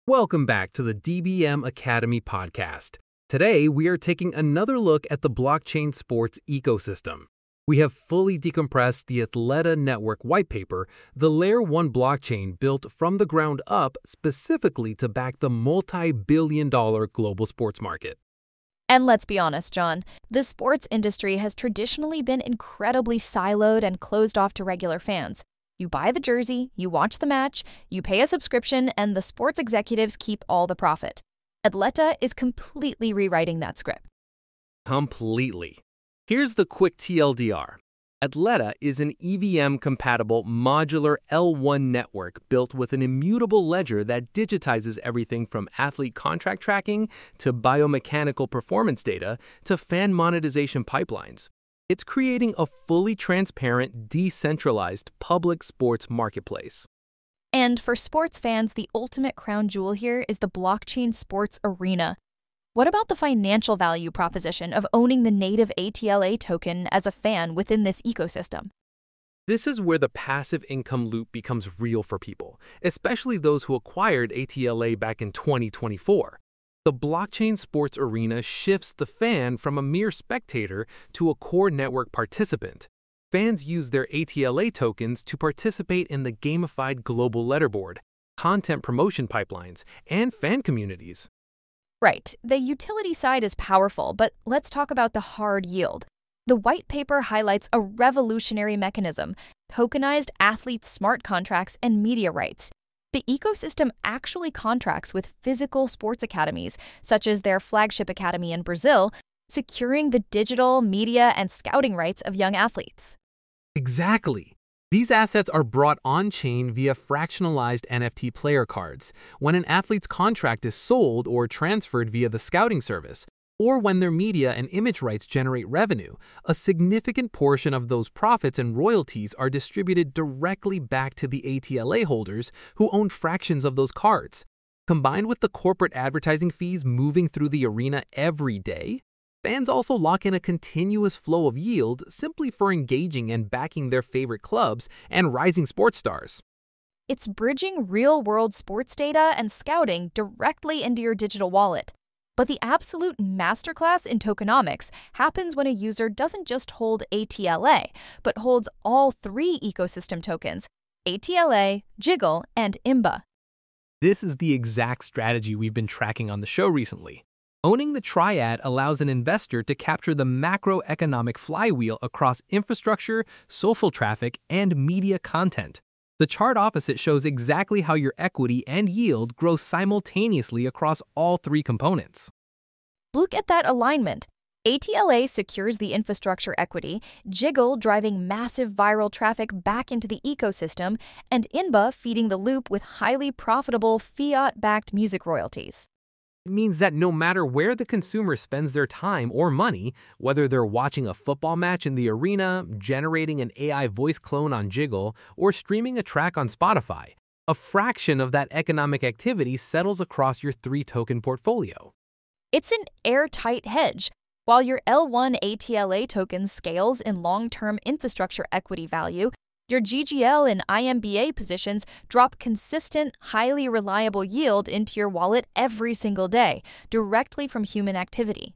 Welcome back to the DBM Academy podcast. Today, we are taking another look at the blockchain sports ecosystem. We have fully decompressed the Athleta Network white paper, the Layer 1 blockchain built from the ground up specifically to back the multi-billion-dollar global sports market. And let's be honest, John, the sports industry has traditionally been incredibly siloed and closed off to regular fans. You buy the jersey, you watch the match, you pay a subscription, and the sports executives keep all the profit. Athleta is completely rewriting that script. Completely. Here's the quick TLDR. Athleta is an EVM-compatible modular L1 network built with an immutable ledger that digitizes everything from athlete contract tracking to biomechanical performance data to fan monetization pipelines. It's creating a fully transparent, decentralized public sports marketplace. And for sports fans, the ultimate crown jewel here is the blockchain sports arena. What about the financial value proposition of owning the native ATLA token as a fan within this ecosystem? This is where the passive income loop becomes real for people, especially those who acquired ATLA back in 2024. The blockchain sports arena shifts the fan from a mere spectator to a core network participant. Fans use their ATLA tokens to participate in the gamified global leaderboard, content promotion pipelines, and fan communities. Right, the utility side is powerful, but let's talk about the hard yield. The white paper highlights a revolutionary mechanism: tokenized athlete smart contracts and media rights. The ecosystem actually contracts with physical sports academies, such as their flagship academy in Brazil, securing the digital, media, and scouting rights of young athletes. Exactly. These assets are brought on-chain via fractionalized NFT player cards when an athlete's contract is sold or transferred via the scouting service, or when their media and image rights generate revenue. A significant portion of those profits and royalties are distributed directly back to the ATLA holders who own fractions of those cards. Combined with the corporate advertising fees moving through the arena every day, fans also lock in a continuous flow of yield simply for engaging and backing their favorite clubs and rising sports stars. It's bridging real-world sports data and scouting directly into your digital wallet. But the absolute masterclass in tokenomics happens when a user doesn't just hold ATLA, but holds all three ecosystem tokens: ATLA, Jiggle, and IMBA. This is the exact strategy we've been tracking on the show recently. Owning the triad allows an investor to capture the macroeconomic flywheel across infrastructure, social traffic, and media content. The chart opposite shows exactly how your equity and yield grow simultaneously across all three components. Look at that alignment. ATLA secures the infrastructure equity, Jiggle driving massive viral traffic back into the ecosystem, and INBA feeding the loop with highly profitable fiat-backed music royalties. It means that no matter where the consumer spends their time or money, whether they're watching a football match in the arena, generating an AI voice clone on Jiggle, or streaming a track on Spotify, a fraction of that economic activity settles across your three-token portfolio. It's an airtight hedge. While your L1 ATLA token scales in long-term infrastructure equity value, your GGL and IMBA positions drop consistent, highly reliable yield into your wallet every single day, directly from human activity.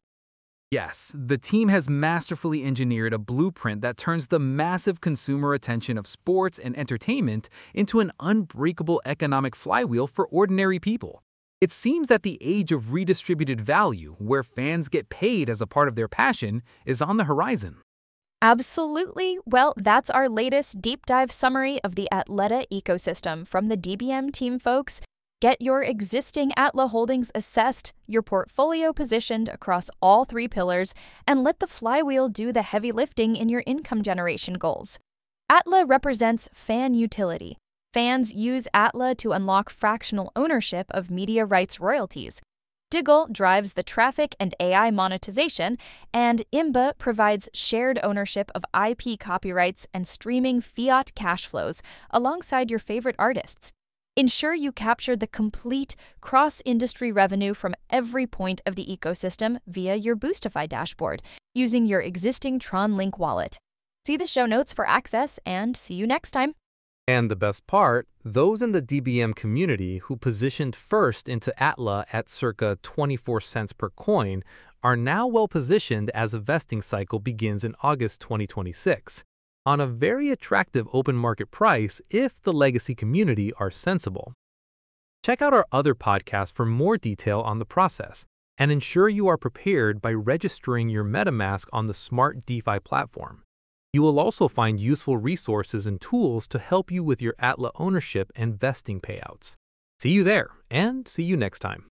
Yes, the team has masterfully engineered a blueprint that turns the massive consumer attention of sports and entertainment into an unbreakable economic flywheel for ordinary people. It seems that the age of redistributed value, where fans get paid as a part of their passion, is on the horizon. Absolutely. Well, that's our latest deep dive summary of the Athleta ecosystem from the DBM team, folks. Get your existing Atla holdings assessed, your portfolio positioned across all three pillars, and let the flywheel do the heavy lifting in your income generation goals. Atla represents fan utility. Fans use Atla to unlock fractional ownership of media rights royalties. Jiggle drives the traffic and AI monetization, and IMBA provides shared ownership of IP copyrights and streaming fiat cash flows alongside your favorite artists. Ensure you capture the complete cross-industry revenue from every point of the ecosystem via your Boostify dashboard using your existing Tron Link wallet. See the show notes for access, and see you next time. And the best part, those in the DBM community who positioned first into Atla at circa 24 cents per coin are now well positioned as a vesting cycle begins in August 2026, on a very attractive open market price if the legacy community are sensible. Check out our other podcasts for more detail on the process, and ensure you are prepared by registering your MetaMask on the Smart DeFi platform. You will also find useful resources and tools to help you with your Atla ownership and vesting payouts. See you there, and see you next time.